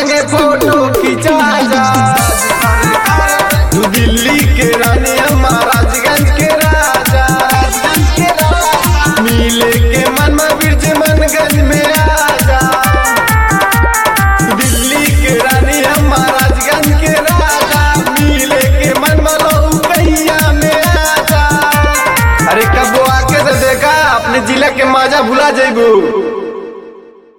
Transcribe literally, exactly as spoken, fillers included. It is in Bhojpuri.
संगे फोटो खिंचा जा। तू दिल्ली के रानी महाराजगंज के राजा, मिले के मन में बिरज मनगंज में आजा। दिल्ली के रानी महाराजगंज के राजा, मिले के मन में लहू कहिया में आजा। अरे कब आके तो देखा अपने जिला के माजा भुला जेबू।